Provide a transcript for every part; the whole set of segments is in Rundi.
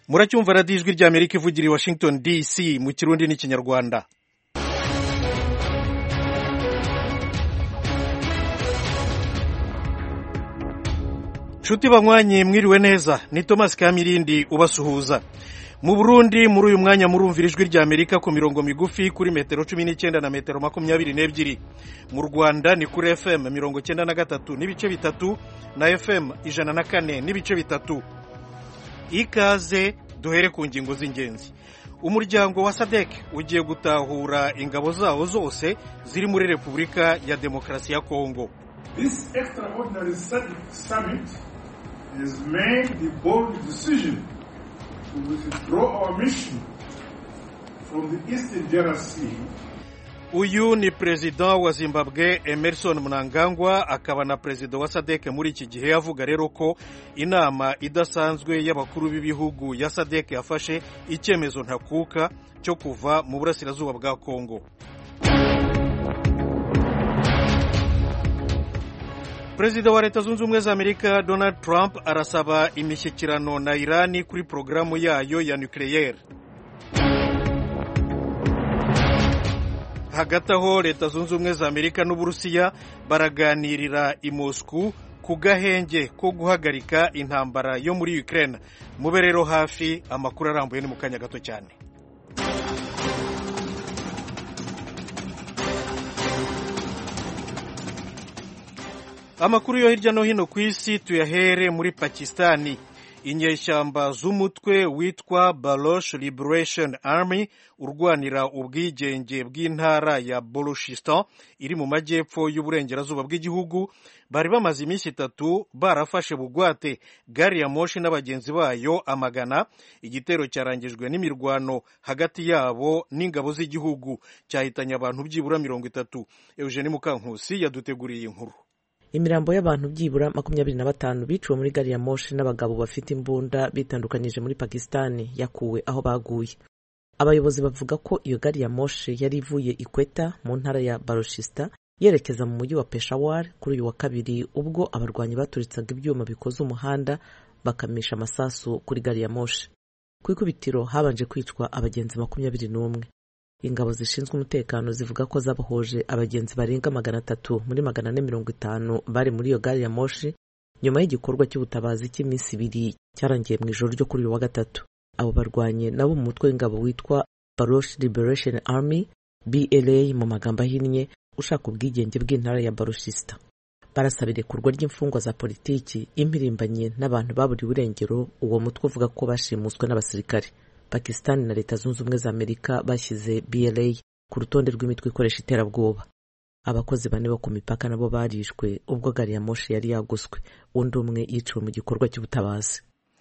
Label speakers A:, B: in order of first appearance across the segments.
A: muracyumva radiyo ijwi ry'Amerika ivugira i Washington DC mu Kirundi n'Ikinyarwanda. Nshuti banywanyi mwiriwe neza, ni Thomas Kamirindi ubasuhuza. Mu Burundi muri uyu mwanya murumvira ijwi ry'Amerika ku mirongo migufi kuri metero 19 na metero 22. Mu Rwanda ni kuri FM 93 n'ibice bitatu na FM 104 n'ibice bitatu. Ikaze duhere ku ngingo z'ingenzi. Umuryango wa SADC ugiye gutahura ingabo zawo zose ziri muri Repubulika ya Demokarasi ya Kongo.
B: This extraordinary summit has made the bold decision to withdraw our mission from the Eastern DRC.
A: Uyu ni Perezida wa Zimbabwe Emmerson Mnangagwa akaba na Perezida wa SADC muri iki gihe avuga rero ko inama idasanzwe y'abakuru b'ibihugu ya SADC yafashe icyemezo ntakuka cyo kuva mu burasirazuba bwa Kongo. Perezida wa Leta Zunze Ubumwe za Amerika Donald Trump arasaba imishyikirano na Irani kuri programu yayo ya nucleaire. Hagati aho Leta Zunze Ubumwe za Amerika n'Uburusiya baraganirira i Moscow ku gahenge ko guhagarika intambara yo muri Ukraine. Mube rero hafi, amakuru arambuye ni mu kanya gato cyane. Amakuru yo hirya no hino ku isi tuyahere muri Pakistani. Inyeshyamba z'umutwe witwa Baloch Liberation Army urwanira ubwigenge bw'intara ya Balochistan iri mu majyepfo y'uburengerazuba bw'igihugu bari bamaze iminsi 3 barafashe bugwate gari ya moshi n'abagenzi bayo amagana. Igitero cyarangijwe n'imirwano hagati yabo n'ingabo z'igihugu cyahitanye abantu byibura 30. Eugene Mukankusi yaduteguriye inkuru.
C: Imirambo y'abantu byibura 25 biciwe muri gari ya moshi n'abagabo bafite imbunda bitandukanyije muri Pakistani yakuwe aho baguye. Abayobozi bavuga ko iyo gari ya moshi yari ivuye Ikweta mu ntara ya Balochistan yerekeza mu mujyi wa Peshawar kuri uyu wa kabiri, ubwo abarwanyi baturitsaga ibyuma bikoze umuhanda bakamisha amasasu kuri gari ya moshi. Ku ikubitiro habanje kwicwa abagenzi 21. Ingabo zishinzwe umutekano zivuga ko zabahoje abagenzi barenga 300 muri 450 bari muri iyo gari ya moshi nyuma y'igikorwa cy'ubutabazi cy'iminsi 2 cyarangiye mu ijoro ryo kuri uyu wa gatatu. Abo barwanye nabo mu mutwe w'ingabo witwa Baloch Liberation Army BLA mu magambo ahinnye ushaka ubwigenge bw'intara ya Balochistan. Barasabira ikurwa ry'imfungwa za politiki, impirimbanye n'abantu baburiwe irengero. Uwo mutwe uvuga ko bashimuswe n'abasirikare. Pakistan na Leta Zunze Ubumwe za Amerika bashyize BLA ku rutonde rw'imitwe ikoresha iterabwoba. Abakozi 4 bo ku mipaka nabo barishwe ubwo gari ya moshi yari yaguswe. Undi umwe yiciwe mu gikorwa cy'ubutabazi.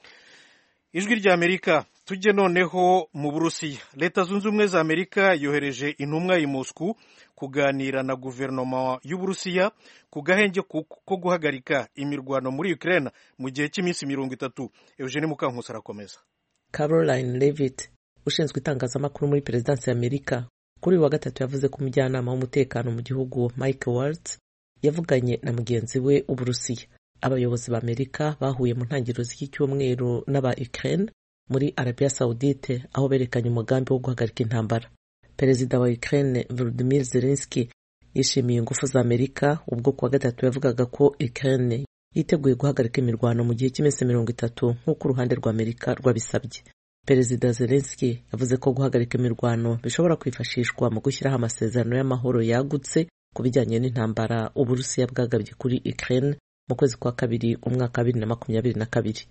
A: Ijwi rya Amerika tujye noneho mu Burusiya. Leta Zunze Ubumwe za Amerika yohereje intumwa i Moscow kuganira na guverinoma y'Uburusiya ku gahenge ko guhagarika imirwano muri Ukraine mu gihe cy'iminsi 30. Eugene Mukankusi arakomeza.
C: Caroline Leavitt ushinzwe itangazamakuru muri Perezidansi ya Amerika kuri wa gatatu yavuze ko umujyanama w'umutekano mu gihugu Mike Waltz yavuganye na mugenzi we Uburusiya. Abayobozi ba Amerika bahuye mu ntangiriro z'iki cyumweru n'aba Ukraine muri Arabia Saudite aho berekanye umugambi wo guhagarika intambara. Perezida wa Ukraine Volodymyr Zelensky yishimiye ingufu za Amerika ubwo ku wa gatatu yavugaga ko Ukraine yiteguye guhagarika imirwano mu gihe cy'iminsi 30 nk'uko uruhande rwa Amerika rwabisabye. Perezida Zelensky yavuze ko guhagarika imirwano bishobora kwifashishwa mu gushyiraho amasezerano y'amahoro yagutse ku bijyanye n'intambara Uburusiya bwagabye kuri Ukraine mu kwezi kwa kabiri umwaka 2022.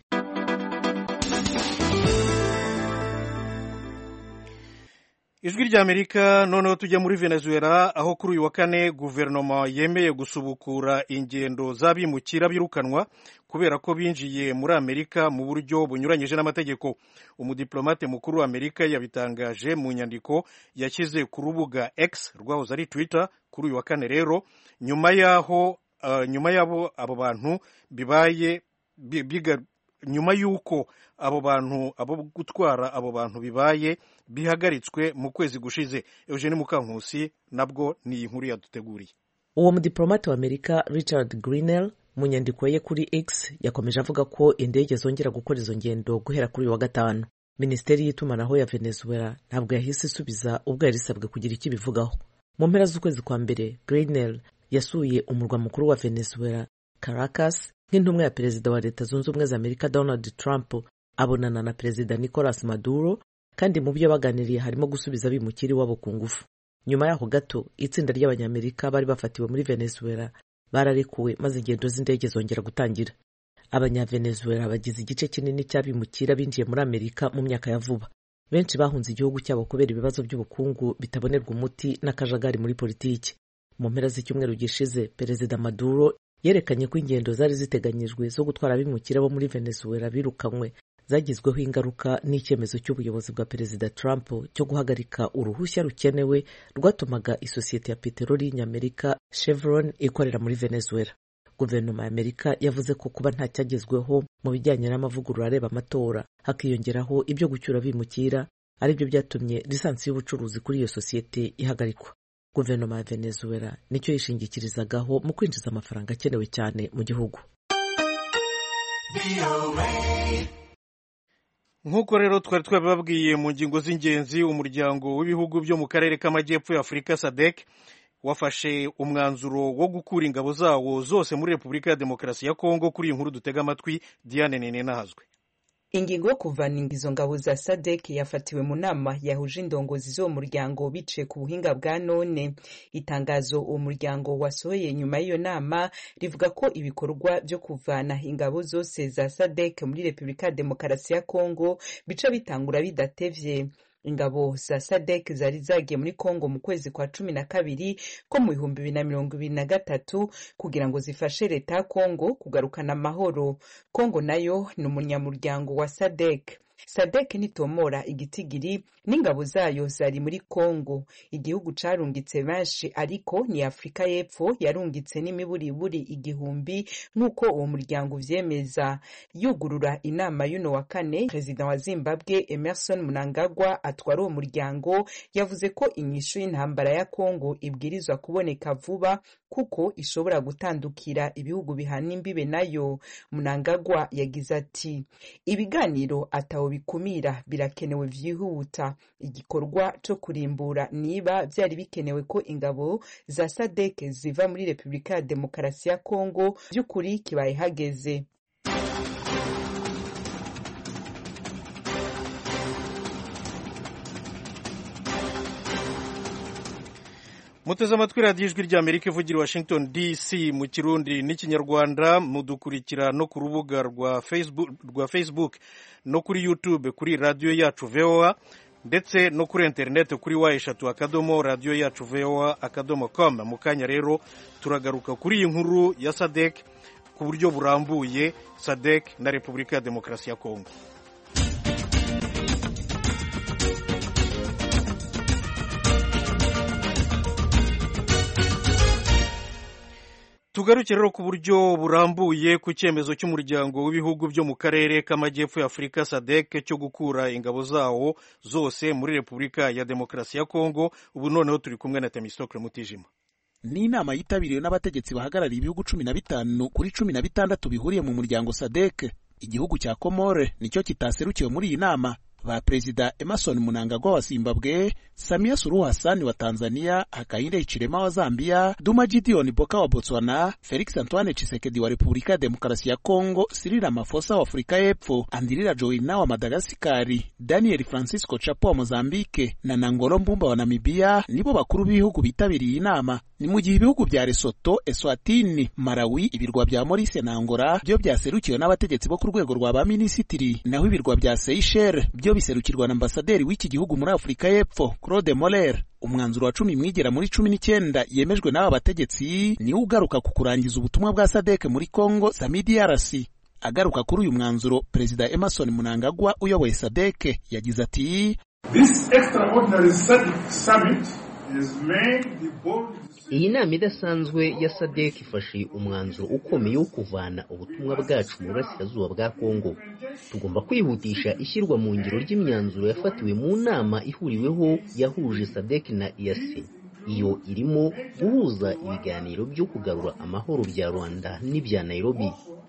A: Ijwi rya Amerika noneho tujya muri Venezuela aho kuri uyu wa kane guverinoma yemeye gusubukura ingendo z'abimukira birukanwa kubera ko binjiye muri Amerika mu buryo bunyuranyije n'amategeko. Umudiplomate mukuru wa Amerika yabitangaje mu nyandiko yashyize ku rubuga X rwahoze ari Twitter kuri uyu wa kane rero nyuma yabo abo bantu bibaye nyuma yuko abo gutwara abo bantu bibaye bihagaritswe mu kwezi gushize. Eugene Mukankusi nabwo ni inkuru yaduteguriye.
C: Uwo mudiplomate wa Amerika Richard Grenell mu nyandiko ye kuri X yakomeje avuga ko indege zongera gukora izo ngendo guhera kuri wa gatanu. Minisiteri y'itumanaho ya Venezuela ntabwo yahise isubiza ubwo yari isabwe kugira icyo ibivugaho. Mu mpera z'ukwezi kwa mbere, Grenell yasuye umurwa mukuru wa Venezuela, Caracas, nk'intumwa ya perezida wa Leta Zunze Ubumwe za Amerika Donald Trump, abonana na perezida Nicolas Maduro, kandi mu byo baganiriye harimo gusubiza abimukira iwabo ku ngufu. Nyuma yaho gato, itsinda ry'Abanyamerika bari bafatiwe muri Venezuela bararekuwe maze ingendo z'indege zongera gutangira. Abanyavenezuela bagize igice kinini cy'abimukira binjiye muri Amerika mu myaka ya vuba. Benshi bahunze igihugu cyabo kubera ibibazo by'ubukungu bitabonerwa umuti n'akajagari muri politiki. Mu mpera z'icyumweru gishize, perezida Maduro yerekanye ko ingendo zari ziteganyijwe zo gutwara abimukira bo muri Venezuela birukanywe zagizweho ingaruka n'icyemezo cy'ubuyobozi bwa perezida Trump cyo guhagarika uruhushya rukenewe rwatumaga isosiyete ya peteroli y'Amerika Chevron ikorera muri Venezuela. Guverinoma ya Amerika yavuze ko kuba nta cyagezweho mu bijyanye n'amavugurura areba amatora, hakiyongeraho ibyo gucyura abimukira, aribyo byatumye lisansi y'ubucuruzi kuri iyo sosiyete ihagarikwa. Guverinoma ya Venezuela nicyo yishingikirizagaho mu kwinjiza amafaranga akenewe cyane mu gihugu.
A: Nk'uko rero twari twabibabwiye mu ngingo z'ingenzi, umuryango w'ibihugu byo mu karere k'amajyepfo ya Afurika SADC wafashe umwanzuro wo gukura ingabo zawo zose muri Repubulika ya Demokarasi ya Kongo. Kuri iyi nkuru dutega amatwi Diane Ninahazwe.
D: Ingingo yo kuvana izo ngabo za SADC yafatiwe mu nama yahuje indongozi z'uwo muryango biciye ku buhinga bwa none. Itangazo uwo muryango wasohoye nyuma y'iyo nama rivuga ko ibikorwa byo kuvana ingabo zose za SADC muri Repubulika ya Demokarasi ya Kongo bica bitangura bidatevye. Ingabo za SADC zari zagiye muri Kongo mu kwezi kwa 12 ko mu 2023 kugira ngo zifashe leta ya Kongo kugarukana amahoro. Kongo nayo ni umunyamuryango wa SADC. SADC nitomora igitigiri n'ingabo zayo zari muri Kongo. Igihugu carungitse benshi, ariko ni Afrika y'Epfo yarungitse n'imiburiburi 1000 nk'uko uwo muryango vyemeza. Yugurura inama y'uno wa kane, Perezida wa Zimbabwe Emerson Mnangagwa atwara uwo muryango yavuze ko inyishu y'intambara ya Kongo ibwirizwa kuboneka vuba kuko ishobora gutandukira ibihugu bihana imbibe nayo. Mnangagwa yagize ati, ibiganiro ataho bikumira birakenewe vyihuta. Igikorwa cyo kurimbura niba byari bikenewe ko ingabo za SADC ziva muri Repubulika ya Demokarasi ya Kongo by'ukuri kibaye hageze.
A: Muteze amatwi radiyo ijwi ry'Amerika ivugira Washington DC mu Kirundi n'Ikinyarwanda. Mudukurikira no ku rubuga rwa Facebook no kuri YouTube kuri radiyo yacu VOA, ndetse no kuri internet kuri wa3.radio-yacu-voa.com. Mu kanya rero turagaruka kuri iyi nkuru ya SADC ku buryo burambuye, SADC na Repubulika ya Demokarasi ya Kongo. Tugaruke rero ku buryo burambuye ku cyemezo cy'umuryango w'ibihugu byo mu karere k'amajyepfo ya Afurika SADC cyo gukura ingabo zawo zose muri Repubulika ya Demokarasi ya Kongo. Ubu noneho turi kumwe na Temistokle Mutijima.
E: Ni inama yitabiriwe n'abategetsi bahagarariye ibihugu 15 kuri 16 bihuriye mu muryango SADC. Igihugu cya Komore nicyo kitaserukiwe muri iyi nama. Ba Perezida Emerson Mnangagwa wa Zimbabwe, Samia Suluhu Hassan wa Tanzania, Hakainde Hichilema wa Zambia, Duma Gideon Boka wa Botswana, Felix Antoine Tshisekedi wa Repubulika ya Demokarasi ya Kongo, Cyril Ramaphosa wa Afrika y'Epfo, Andry Joina wa Madagascar, Daniel Francisco Chapo wa Mozambique na Nangolo Mbumba wa Namibia nibo bakuru b'ibihugu bitabiriye inama. Ni mu gihe ibihugu bya Lesotho, Eswatini, Malawi, ibirwa bya Maurice na Angola byo byaserukiwe n'abategetsi bo ku rwego rwa ba minisitiri, naho ibirwa bya Seychelles byo biserukirwa na ambasaderi w'iki gihugu muri Afrika y'Epfo Claude Moller. Umwanzuro wa 10 mwigera muri 19 yemejwe n'aba bategetsi ni ugaruka ku kurangiza ubutumwa bwa SADC muri Kongo Samidi Yarasi. Agaruka kuri uyu mwanzuro, Perezida Emerson Mnangagwa uyoboye SADC yagize ati,
B: This extraordinary SADC summit has made the bold.
F: Iyi nama idasanzwe ya SADC ifashe umwanzuro ukomeye wo kuvana ubutumwa bwacu mu burasirazuba bwa Kongo. Tugomba kwihutisha ishyirwa mu ngiro ry'imyanzuro yafatiwe mu nama ihuriweho yahuje SADC na EAC. Iyo irimo guhuza ibiganiro byo kugarura amahoro bya Rwanda n'ibya Nairobi.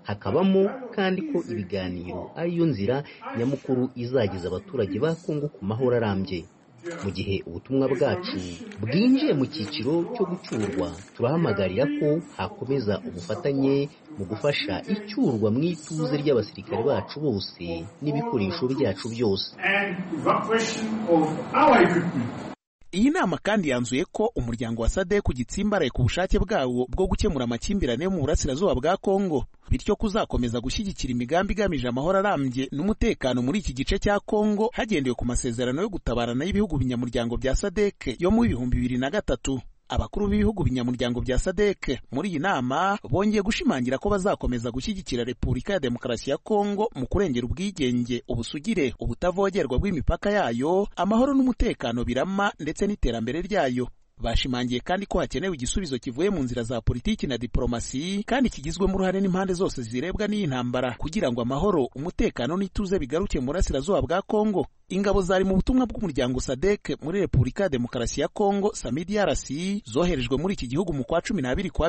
F: hakabamo kandi ko ibiganiro ariyo nzira nyamukuru izageza abaturage ba Kongo ku mahoro arambye. Mu gihe ubutumwa bwacu bwinjiye mu cyiciro cyo gucurwa, turahamagarira ko hakomeza ubufatanye mu gufasha icyurwa mu ituze ry'abasirikare bacu bose n'ibikoresho byacu byose.
E: Iyi nama kandi yanzuye ko umuryango wa SADC ugitsimbaraye ku bushake bwawo bwo gukemura amakimbirane yo mu burasirazuba bwa Kongo, bityo kuzakomeza gushyigikira imigambi igamije amahoro arambye n'umutekano muri iki gice cya Kongo hagendewe ku masezerano yo gutabarana y'ibihugu binyamuryango bya SADC yo mu 2003. Abakuru b'ibihugu binyamuryango bya SADC muri iyi nama bongeye gushimangira ko bazakomeza gushyigikira Repubulika ya Demokarasi ya Kongo mu kurengera ubwigenge, ubusugire, ubutavogerwa bw'imipaka yayo, amahoro n'umutekano birama ndetse n'iterambere ryayo. Bashimangiye kandi ko hakenewe igisubizo kivuye mu nzira za politiki na diplomasi kandi kigizwemo uruhare n'impande zose zirebwa n'iyi ntambara kugira ngo amahoro, umutekano n'ituze bigaruke mu burasirazuba bwa Kongo. Ingabo zari mu butumwa bw'umuryango SADC muri Repubulika ya Demokarasi ya Kongo (SAMIDRC) zoherejwe muri iki gihugu mu kwa 12 kwa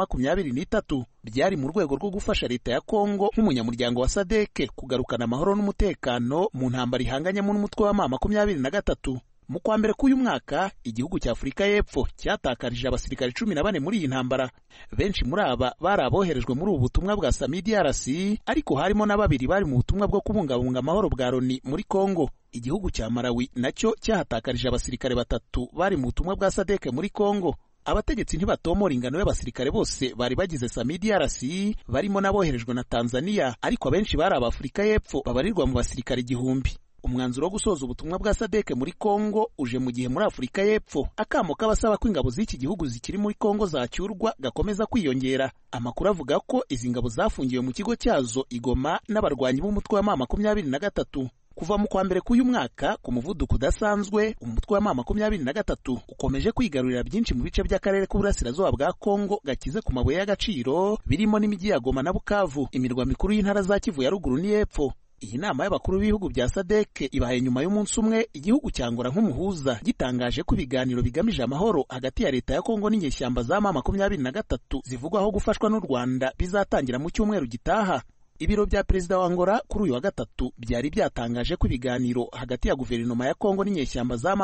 E: 2023 byari mu rwego rwo gufasha leta ya Kongo nk'umunyamuryango wa SADC kugarukana amahoro n'umutekano mu ntambara ihanganyemo n'umutwe wa M23. Mu kwa mbere k'uyu mwaka igihugu cya Afurika y'Epfo cyatakarije abasirikare 14 muri iyi ntambara. Benshi muri aba bari aboherejwe muri ubu butumwa bwa SAMIDRC, ariko harimo na 2 bari mu butumwa bwo kubungabunga amahoro bwa Loni muri Kongo. Igihugu cya Malawi nacyo cyahatakarije abasirikare 3 bari mu butumwa bwa SADC muri Kongo. Abategetsi ntibatomora ingano y'abasirikare bose bari bagize SAMIDRC, barimo naboherejwe na Tanzania, ariko abenshi bari ab'Afurika y'Epfo babarirwa mu basirikare 1000. Umwanzuro wo gusoza ubutumwa bwa SADC muri Kongo uje mu gihe muri Afurika y'Epfo akamo k'abasaba ko ingabo z'iki gihugu zikiri muri Kongo zacyurwa gakomeza kwiyongera. Amakuru avuga ko izi ngabo zafungiwe mu kigo cyazo Igoma n'abarwanyi b'umutwe wa M23. Kuva mu kwa mbere k'uyu mwaka ku muvuduko udasanzwe, umutwe wa M23 ukomeje kwigarurira byinshi mu bice by'akarere k'uburasirazuba bwa Kongo gakize ku mabuye y'agaciro, birimo n'imijyi ya Goma na Bukavu, imirwa mikuru y'intara za Kivu ya ruguru n'Epfo. Iyi nama y'abakuru b'ibihugu bya SADC ibaye nyuma y'umunsi umwe igihugu cya Angola nk'umuhuza gitangaje ko ibiganiro bigamije amahoro hagati ya leta ya Kongo n'inyeshyamba za M23 zivugwaho gufashwa n'u Rwanda bizatangira mu cyumweru gitaha. Ibiro bya perezida wa Angola kuri uyu wa gatatu byari byatangaje ko ibiganiro hagati ya guverinoma ya Kongo n'inyeshyamba za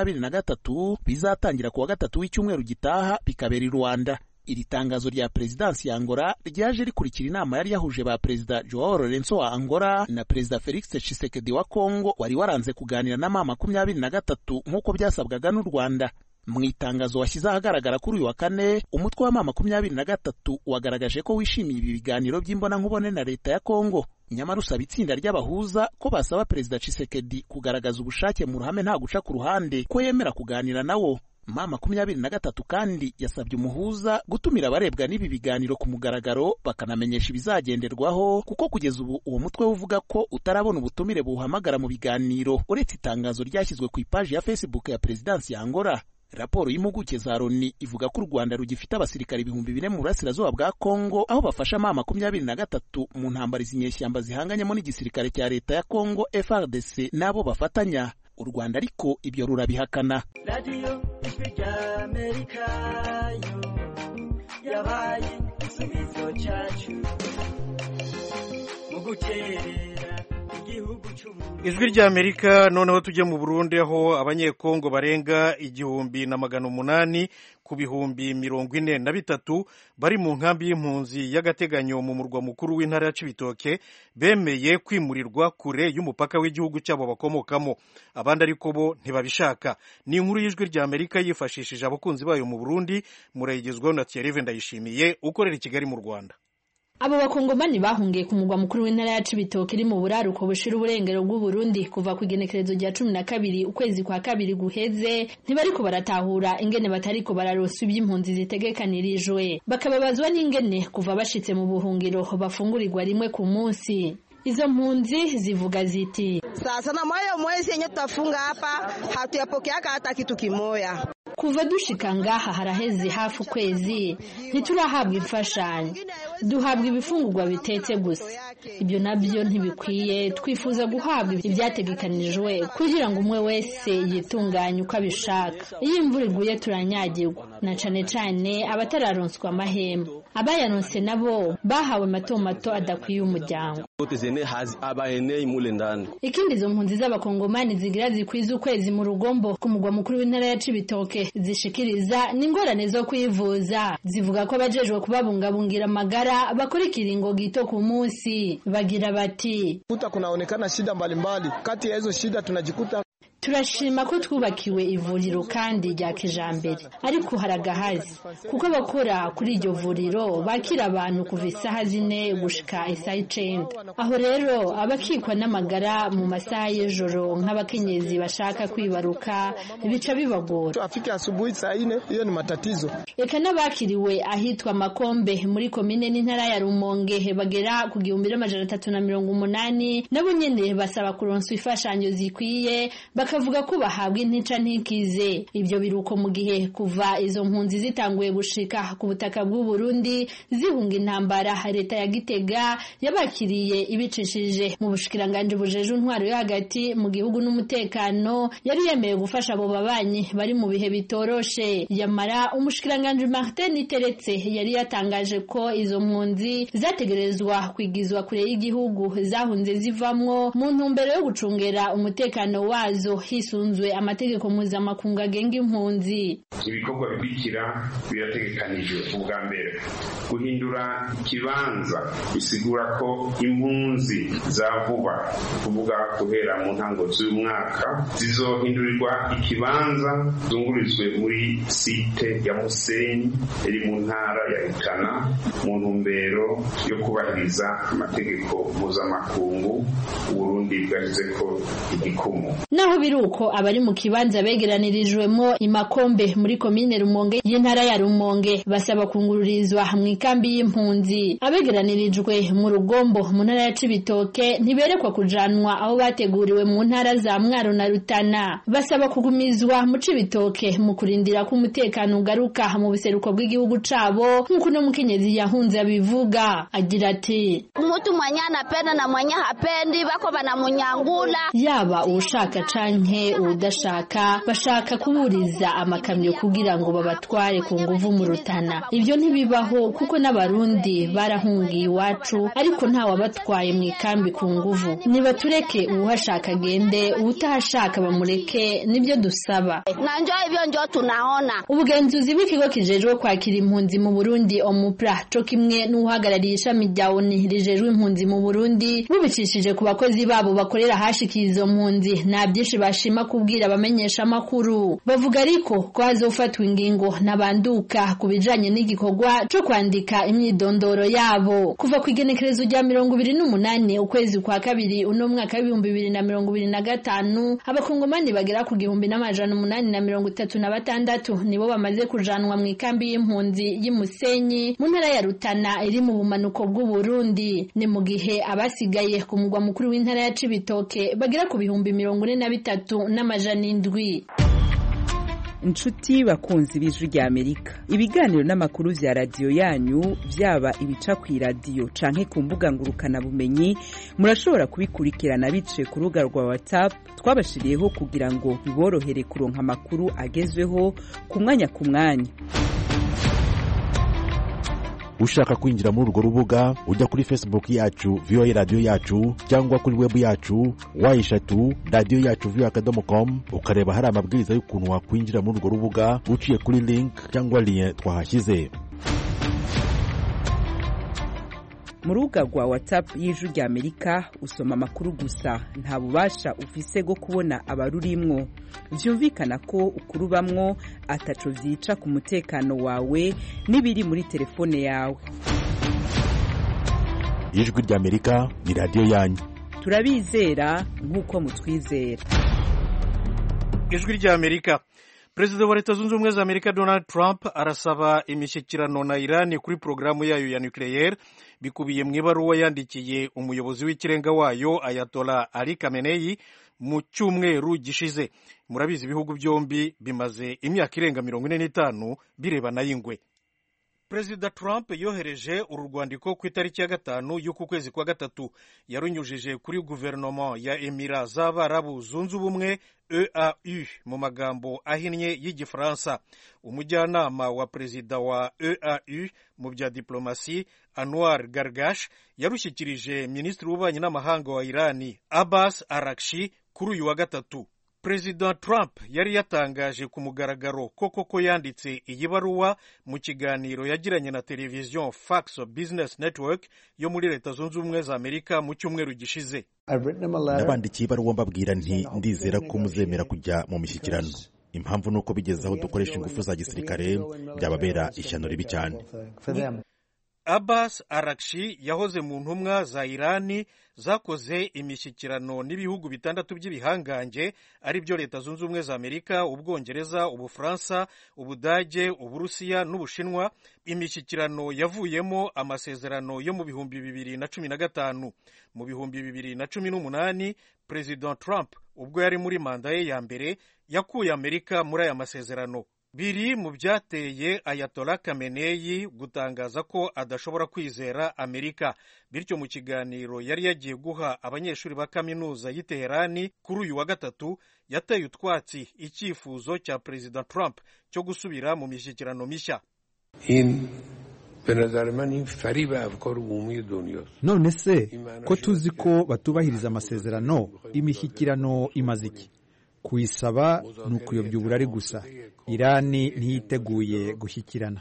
E: M23 bizatangira ku wa gatatu w'icyumweru gitaha bikabera i Rwanda. Iri tangazo rya Perezidansi ya Angola ryaje rikurikira inama yari yahuje ba Perezida Joao Lourenço wa Angola na Perezida Felix Tshisekedi wa Kongo wari waranze kuganira na M23 nk'uko byasabwaga n'u Rwanda. Mu itangazo washyize ahagaragara kuri uyu wa kane, umutwe wa M23 wagaragaje ko wishimiye ibi biganiro by'imbonankubone na leta ya Kongo, nyamara usaba itsinda ry'abahuza ko basaba Perezida Tshisekedi kugaragaza ubushake mu ruhame nta guca ku ruhande ko yemera kuganira nawo. M23 kandi yasabye umuhuza gutumira abarebwa n'ibi biganiro ku mugaragaro bakanamenyesha ibizagenderwaho, kuko kugeza ubu uwo mutwe uvuga ko utarabona ubutumire buhamagara mu biganiro uretse itangazo ryashyizwe ku ipaji ya Facebook ya Perezidansi ya Angola. Raporo y'impuguke za Loni ivuga ko u Rwanda rugifite abasirikare 4,000 mu burasirazuba bwa Kongo, aho bafasha M23 mu ntambara z'inyeshyamba zihanganyemo n'igisirikare cya leta ya Kongo FARDC nabo bafatanya. U Rwanda ariko ibyo rurabihakana.
G: Radio Ijwi ry'Amerika yo yabaye igisubizo cyacu mu guterera igihugu cy'Uburundi.
A: Ijwi ry'Amerika noneho tujye mu Burundi, aho abanyekongo barenga 1,800 ku bihumbi 43 bari mu nkambi y'impunzi y'agateganyo mu murwa mukuru w'intara ya Cibitoke bemeye kwimurirwa kure y'umupaka w'igihugu cyabo bakomokamo. Abandi ariko bo ntibabishaka. Ni inkuru y'Ijwi ry'Amerika yifashishije abakunzi bayo mu Burundi, murayigezwaho na Thierry Ndayishimiye ukorera i Kigali mu Rwanda.
H: Abo bakongomani bahungiye ku mugwa mukuru w'intara ya Cibitoke iri mu buraruko bushira uburengero bw'u Burundi kuva ku igenekerezo rya 12 ukwezi kwa 2 guheze, ntibariko baratahura ingene batariko bararonsa iby'impunzi zitegekanirijwe, bakababazwa n'ingene kuva bashitse mu buhungiro bafungurirwa rimwe ku munsi. Izo mpunzi zivuga ziti,
I: sasa na moyo mwezi yenye tutafunga hapa hatuyapokea hata kitu kimoya.
H: kuva dushika ngaha haraheze hafi ukwezi ntiturahabwa imfashanyo, duhabwa ibifungurwa bitetse gusa. Ibyo nabyo ntibikwiye, twifuza guhabwa ibyategekanijwe kugira ngo umwe wese yitunganye uko abishaka. Iyo imvura iguye turanyagirwa, na cane cane abatararonswa amahema. Abayaronse nabo bahawe mato mato adakwiye umuryango. Ikindi izo mpunzi z'abakongomani zigira zikwiza ukwezi mu rugombo ku mugwa mukuru w'intara ya Cibitoke zishikiriza n'ingorane zo kwivuza. Zivuga ko abajejwe kubabungabungira amagara bakora ikiringo gito ku munsi. Bagira bati
I: kunaonekana shida mbalimbali, kati ya hizo shida tunajikuta
H: turashima ko twubakiwe ivuriro kandi rya kijambere, ariko haragahazi kuko abakora kuri iryo vuriro bakira abantu kuva isaha 4 gushika isaha 9. Aho rero abakikwa n'amagara mu masaha y'ijoro nk'abakenyezi bashaka kwibaruka bica bibagora.
I: Afike asubuhi saa 4, hiyo ni matatizo.
H: Eka n'abakiriwe ahitwa Makombe muri komine n'intara ya Rumonge bagera ku 1380 nabo nyene basaba kuronswa ifashanyo zikwiye, bakavuga ko bahabwa intica ntikize. Ibyo biruko mu gihe kuva izo mpunzi zitanguye gushika ku butaka bw'u Burundi zihunga intambara, leta ya Gitega yabakiriye ibicishije mu bushikiranganje bujeje intwaro yo hagati mu gihugu n'umutekano, yari yemeye gufasha abo babanyi bari mu bihe bitoroshe. Yamara umushikiranganje Martin Teretse yari yatangaje ko izo mpunzi zategerezwa kwigizwa kure y'igihugu zahunze zivamwo mu ntumbero yo gucungera umutekano wazo hisunzwe amategeko mpuzamakungu agenga impunzi.
J: Ibikorwa bikurikira birategekanijwe. Ubwa mbere, guhindura ikibanza bisigura ko impunzi za vuba, kuvuga guhera mu ntango z'umwaka, zizohindurirwa ikibanza zungurizwe muri site ya Musenyi iri mu ntara ya Rutana mu ntumbero yo kubahiriza amategeko mpuzamakungu Burundi bwahize ko igikumu.
H: Naho biruko abari mu kibanza begeranirijwemo Imakombe muri komine Rumonge y'intara ya Rumonge basaba kungururizwa mu ikambi y'impunzi. Abegeranirijwe mu Rugombo mu ntara ya Cibitoke ntiberekwa kujanwa aho bateguriwe mu ntara za Mwaro na Rutana. Basaba kugumizwa mu Cibitoke mu kurindira ko umutekano ugaruka mu buseruko bw'igihugu cabo, nk'uko no mukenyezi yahunze abivuga. Agira ati
K: mtu mwenye anapenda na mwenye hapendi bako banamunyangula.
H: Yaba ushaka canke udashaka bashaka kuburiza amakamyo kugira ngo babatware ku nguvu mu Rutana. Ibyo ntibibaho kuko n'abarundi barahungiye iwacu, ariko nta wabatwaye mu ikambi ku nguvu. Nibatureke uwashaka gende, utahashaka bamureke, nibyo dusaba.
K: Na njoo hivyo njoo tunaona.
H: Ubugenzuzi bw'ikigo kijejwe kwakira impunzi mu Burundi OMUPRA co kimwe n'uhagarariye ishami rya ONU rijejwe impunzi mu Burundi bubicishije ku bakozi babo bakorera hashikiye izo mpunzi, nta byinshi bashima kubwira abamenyesha amakuru. Bavuga ariko ko hazofatwa ingingo n'abanduka ku bijanye n'igikorwa cyo kwandika imyidondoro yabo. Kuva ku igenekerezo rya 28 ukwezi kwa kabiri uno mwaka w'2025 abakongomani bagera ku 1836 nibo bamaze kujanwa mu ikambi y'impunzi y'Imusenyi mu ntara ya Rutana iri mu bumanuko bw'u Burundi. Ni mu gihe abasigaye ku mugwa mukuru w'intara ya Cibitoke bagera ku 43,700.
D: Inshuti bakunzi b'Ijwi rya Amerika, ibiganiro n'amakuru vya radio yanyu vyaba ibica ku radio canke ku mbuga ngurukana bumenyi murashobora kubikurikirana bice ku rubuga rwa WhatsApp twabashiriyeho kugira ngo biborohere kuronka amakuru agezweho ku mwanya ku mwanya.
L: Ushaka kwinjira muri urwo rubuga ujya kuri Facebook yacu VOA Radio yacu cyangwa kuri web yacu wa3radio-yacu.com ukareba hari amabwiriza y'ukuntu wakwinjira muri urwo rubuga uciye kuri link cyangwa lien twahashyize.
D: Mu rubuga rwa WhatsApp y'Ijwi rya Amerika usoma amakuru gusa, nta bubasha ufise go kubona abarurimwo. Vyumvikana ko ukurubamwo ataco vyica ku mutekano wawe nibiri muri telefone yawe.
L: Ijwi rya Amerika ni radio yanyu.
D: Turabizera nk'uko mutwizera.
A: Ijwi rya Amerika. perezida wa leta zunze ubumwe za amerika Donald Trump arasaba imishyikirano na Irani kuri porogaramu yayo ya nucleaire bikubiye mu ibaruwa yandikiye umuyobozi w'ikirenga wayo Ayatollah Ali Khamenei mu cyumweru gishize. Murabizi ibihugu byombi bimaze imyaka irenga 45 birebana y'ingwe. Perezida Trump yohereje uru rwandiko ku itariki ya 5 y'uku kwezi kwa gatatu. Yarunyujije kuri guverinoma ya Emira z'Abarabu zunze ubumwe EAU mu magambo ahinnye y'igifaransa. Umujyanama wa perezida wa EAU mu bya diplomasi Anwar Gargash yarushyikirije minisitiri w'ububanyi n'amahanga wa Irani Abbas Araghchi kuri uyu wa gatatu. Perezida Trump yari yatangaje ku mugaragaro koko yanditse iyi baruwa mu kiganiro yagiranye na televiziyo Fox Business Network yo muri leta zunze ubumwe za Amerika mu cyumweru gishize.
L: Nabandikiye ibaruwa mbabwira nti ndizera ko muzemera kujya mu mishyikirano. Impamvu nuko bigeze aho dukoresha ingufu za gisirikare byababera ishyano ribi cyane.
A: Abbas Araghchi yahoze mu ntumwa za Irani zakoze imishyikirano n'ibihugu bitandatu by'ibihangange ari byo leta zunze ubumwe za Amerika, Ubwongereza, Ubufaransa, Ubudage, Uburusiya n'Ubushinwa. Imishyikirano yavuyemo amasezerano yo mu bihumbi 2015. Mu bihumbi 2018 President Trump ubwo yari muri manda ye ya mbere yakuye Amerika muri aya masezerano. Biri mu byateye Ayatollah Khamenei gutangaza ko adashobora kwizera Amerika. Bityo mu kiganiro yari yagiye guha abanyeshuri ba kaminuza y'i Teherani kuri uyu wa gatatu, yateye utwatsi icyifuzo cya Perezida Trump cyo gusubira mu mishyikirano mishya.
M: None se ko tuzi ko batubahiriza amasezerano, imishyikirano imaze iki? Kuyisaba ni ukuyobya uburari gusa. Irani ntiyiteguye gushyikirana.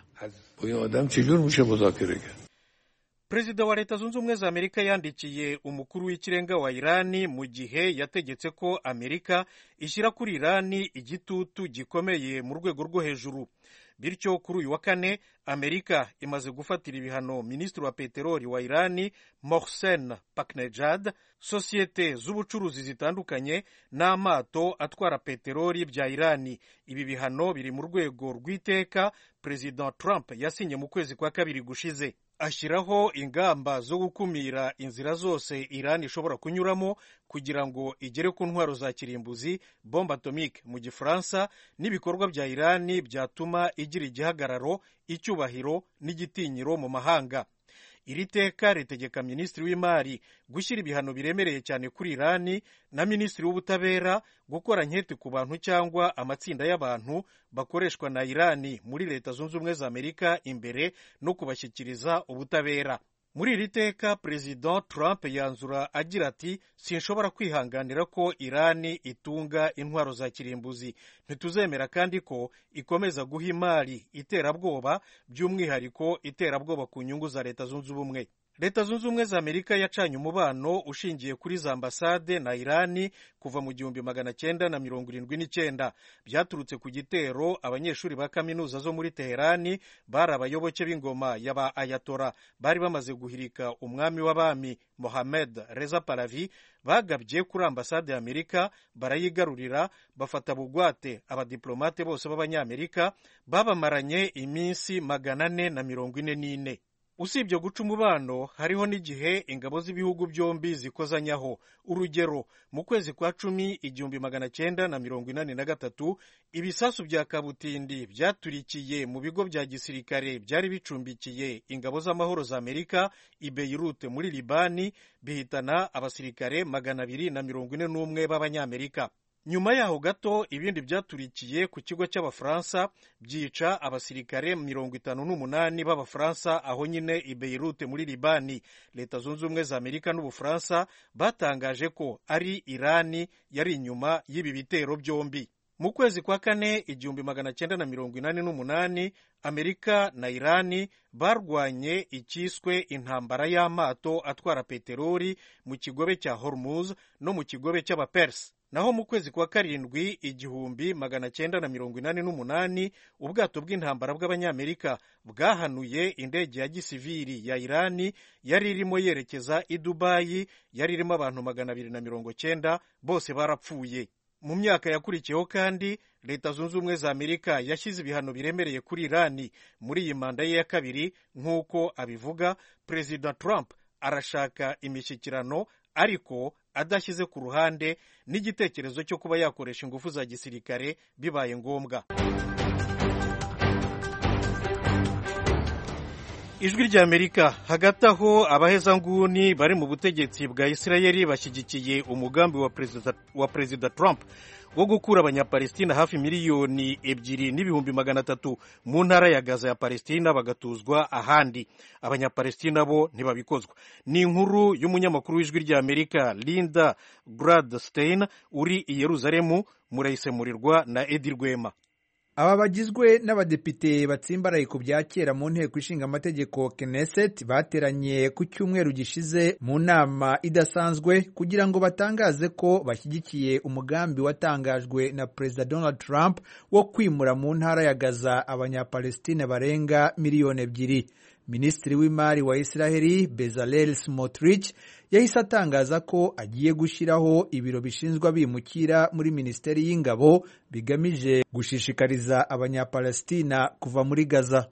A: Perezida wa leta zunze ubumwe za Amerika yandikiye umukuru w'ikirenga wa Irani mu gihe yategetse ko Amerika ishyira kuri Irani igitutu gikomeye mu rwego rwo hejuru. Bityo kuri uyu wa kane Amerika imaze gufatira ibihano minisitiri wa peteroli wa Irani Mohsen Paknejad, sosiyete z'ubucuruzi zitandukanye n'amato atwara peteroli bya Irani. Ibi bihano biri mu rwego rw'iteka Perezida Trump yasinye mu kwezi kwa kabiri gushize. Ashyiraho ingamba zo gukumira inzira zose Irani ishobora kunyuramo kugira ngo igere ku ntwaro za kirimbuzi, bombe atomique mu gifaransa, n'ibikorwa bya Irani byatuma igira igihagararo, icyubahiro n'igitinyiro mu mahanga. Iri teka ritegeka minisitiri w'imari gushyira ibihano biremereye cyane kuri Irani na minisitiri w'ubutabera gukora nketi ku bantu cyangwa amatsinda y'abantu bakoreshwa na Irani muri leta zunze ubumwe za Amerika imbere no kubashyikiriza ubutabera. Muri iri teka Perezida Trump yanzura agira ati, sinshobora kwihanganira ko Irani itunga intwaro za kirimbuzi. Ntituzemera kandi ko ikomeza guha imari iterabwoba, by'umwihariko iterabwoba ku nyungu za leta zunze ubumwe. Leta zunze ubumwe za Amerika yacanye umubano ushingiye kuri za ambasade na Irani kuva mu 1979. Byaturutse ku gitero abanyeshuri ba kaminuza zo muri Teherani bari abayoboke b'ingoma y'aba Ayatollah bari bamaze guhirika umwami w'abami Mohammed Reza Pahlavi bagabye kuri ambasade ya Amerika, barayigarurira, bafata bugwate abadiplomate bose b'abanyamerika, babamaranye iminsi 444. Usibye guca umubano, hariho n'igihe ingabo z'ibihugu byombi zikozanyaho. Urugero, mu kwezi kwa 10 1983 ibisasu bya kabutindi byaturikiye mu bigo bya gisirikare byari bicumbikiye ingabo z'amahoro za Amerika i Beirut muri Libani, bihitana abasirikare 241 b'abanyamerika. Nyuma yaho gato ibindi byaturikiye ku kigo cy'Abafaransa byica abasirikare 58 b'Abafaransa aho nyine i Beirut muri Libani. Leta zunze ubumwe za Amerika n'Ubufaransa batangaje ko ari Irani yari inyuma y'ibi bitero byombi. Mu kwezi kwa kane 1988 Amerika na Irani barwanye icyiswe intambara y'amato atwara peteroli mu kigobe cya Hormuz no mu kigobe cy'Abapersi. Naho mu kwezi kwa karindwi 1988 ubwato bw'intambara bw'abanyamerika bwahanuye indege ya gisivili ya Irani yari irimo yerekeza i Dubai, yari irimo abantu 290, bose barapfuye. mu myaka yakurikiyeho kandi leta zunze ubumwe za amerika yashyize ibihano biremereye kuri irani muri iyi manda ye ya kabiri. nk'uko abivuga, perezida Trump arashaka imishyikirano ariko adashyize ku ruhande n'igitekerezo cyo kuba yakoresha ingufu za gisirikare bibaye ngombwa. ijwi ry'Amerika. hagati aho abahezanguni bari mu butegetsi bwa Isirayeli bashyigikiye umugambi wa perezida Trump wo gukura abanyapalestina hafi 2,200,000 mu ntara ya Gaza ya Palestina bagatuzwa ahandi. Abanyapalestina bo ntibabikozwa. Ni inkuru y'umunyamakuru w'ijwi ry'Amerika Linda Gradstein uri i Yerusalemu, murayisemurirwa na Edi Rwema.
M: Aba bagizwe n'abadepite batsimbaraye ku bya kera mu nteko ishinga amategeko Knesset bateranye ku cyumweru gishize mu nama idasanzwe kugira ngo batangaze ko bashyigikiye umugambi watangajwe na Perezida Donald Trump wo kwimura mu ntara ya Gaza abanyapalestina barenga 2,000,000. Minisitiri w'imari wa Israheli Bezalel Smotrich yahise atangaza ko agiye gushyiraho ibiro bishinzwe abimukira muri Minisiteri y'Ingabo bigamije gushishikariza abanyapalestina kuva muri Gaza.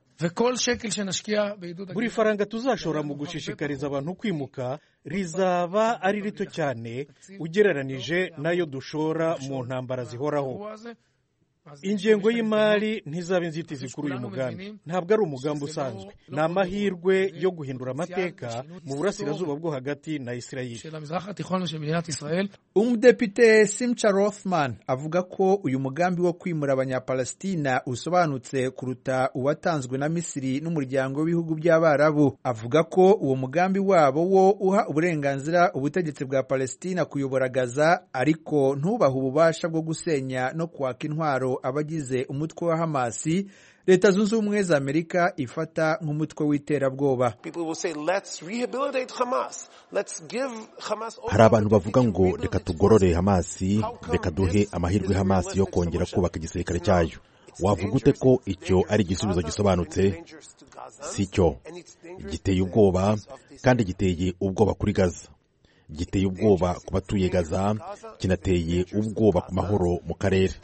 A: Buri faranga tuzashora mu gushishikariza abantu kwimuka rizaba ari rito cyane ugereranije nayo dushora mu ntambara zihoraho. Ingengo y'imari ntizaba inzitizi kuri uyu mugambi. Ntabwo ari umugambi usanzwe, ni amahirwe yo guhindura amateka mu burasirazuba bwo hagati na Isirayeli.
M: Umudepite Simcha Rothman avuga ko uyu mugambi wo kwimura abanyapalestina usobanutse kuruta uwatanzwe na Misiri n'umuryango w'ibihugu by'Abarabu. Avuga ko uwo mugambi wabo wo uha uburenganzira ubutegetsi bwa Palestina kuyobora Gaza, ariko ntubaha ububasha bwo gusenya no kwaka intwaro abagize umutwe wa Hamasi, Leta zunze ubumwe za Amerika ifata nk'umutwe w'iterabwoba.
L: Hari abantu bavuga ngo reka tugorore Hamasi, reka duhe amahirwe Hamasi yo kongera kubaka igisirikare cyayo. Wavuga ute ko icyo ari igisubizo gisobanutse? Si cyo. Giteye ubwoba, kandi giteye ubwoba kuri Gaza. Giteye ubwoba ku batuye Gaza, kinateye ubwoba ku mahoro mu karere.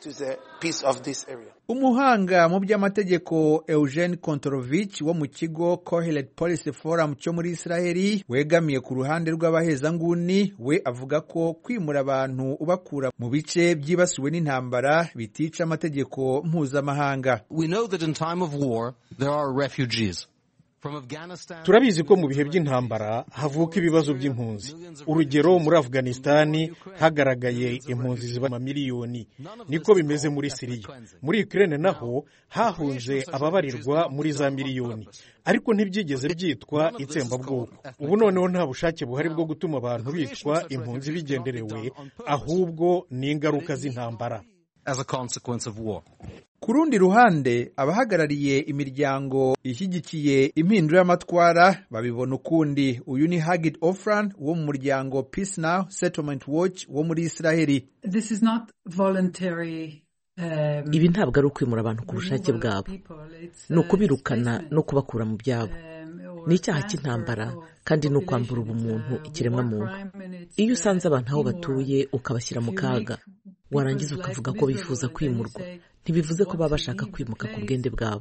M: Umuhanga mu by'amategeko Eugene Kontorovich wo mu kigo Kohelet Policy Forum cyo muri Israheli wegamiye ku ruhande rw'abahezanguni, we avuga ko kwimura abantu ubakura mu bice byibasiwe n'intambara bitica amategeko mpuzamahanga.
N: We know that in time of war there are refugees.
A: Turabizi ko mu bihe by'intambara havuka ibibazo by'impunzi. Urugero, muri Afghanistani hagaragaye impunzi ziba amamiliyoni. Niko bimeze muri Siriya. Muri Ukraine naho hahunze ababarirwa muri za miliyoni. Ariko ntibyigeze byitwa itsembabwoko. Ubu noneho nta bushake buhari bwo gutuma abantu bitwa impunzi bigenderewe, ahubwo ni ingaruka z'intambara.
N: As a consequence of war.
M: Ku rundi ruhande, abahagarariye imiryango ishyigikiye impindura y'amatwara babibona ukundi. Uyu ni Hagit Ofran wo mu muryango Peace Now Settlement Watch wo muri Israheli.
O: This is not voluntary.
C: Ibi ntabwo ari ukwimura abantu ku bushake bwabo, ni ukubirukana no kubakura mu byabo. Ni icyaha cy'intambara kandi ni ukwambura ubumuntu ikiremwa muntu. Iyo usanze abantu aho batuye ukabashyira mu kaga, warangiza ukavuga ko bifuza kwimurwa, ntibivuze ko baba bashaka kwimuka ku bwende bwabo.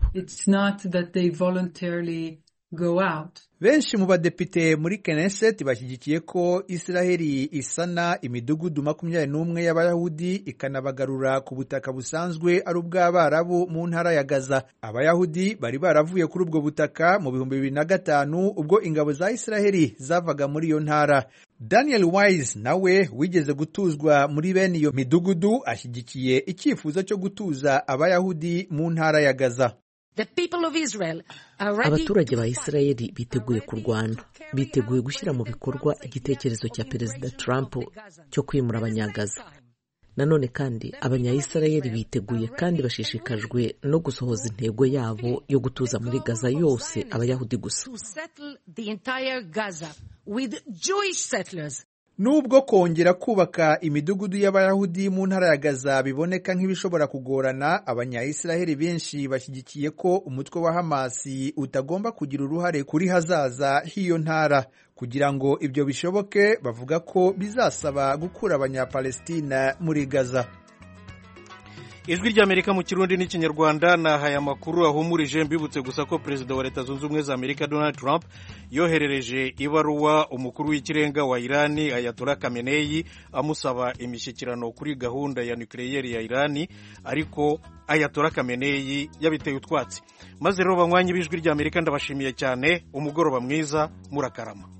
M: Benshi mu badepite muri Knesset bashyigikiye ko Israheli isana imidugudu 21 y'Abayahudi ikanabagarura ku butaka busanzwe ari ubw'Abarabu mu ntara ya Gaza. Abayahudi bari baravuye kuri ubwo butaka mu 2005 ubwo ingabo za Israheli zavaga muri iyo ntara. Daniel Wise nawe wigeze gutuzwa muri bene iyo midugudu ashyigikiye icyifuzo cyo gutuza Abayahudi mu ntara ya Gaza.
C: Abaturage ba Israeli biteguye kurwana, biteguye gushyira mu bikorwa igitekerezo cya Perezida Trump cyo kwimura abanyagaza. Nanone kandi abanya-Israeli biteguye kandi bashishikajwe no gusohoza intego yabo yo gutuza muri Gaza yose Abayahudi gusa.
M: Nubwo kongera kubaka imidugudu y'abayahudi mu ntara ya Gaza biboneka nk'ibishobora kugorana, abanyayisiraheli benshi bashyigikiye ko umutwe wa Hamasi utagomba kugira uruhare kuri hazaza h'iyo ntara. Kugira ngo ibyo bishoboke, bavuga ko bizasaba gukura abanyapalestina muri Gaza.
A: Ijwi ry'Amerika mu Kirundi n'Ikinyarwanda nahaye amakuru ahumurije, mbibutse gusa ko Perezida wa Leta Zunze Ubumwe za Amerika Donald Trump yoherereje ibaruwa umukuru w'ikirenga wa Irani Ayatollah Khamenei amusaba imishyikirano kuri gahunda ya nucleaire ya Irani, ariko Ayatollah Khamenei yabiteye utwatsi. Maze rero banywanyi b'Ijwi ry'Amerika ndabashimiye cyane, umugoroba mwiza, murakarama.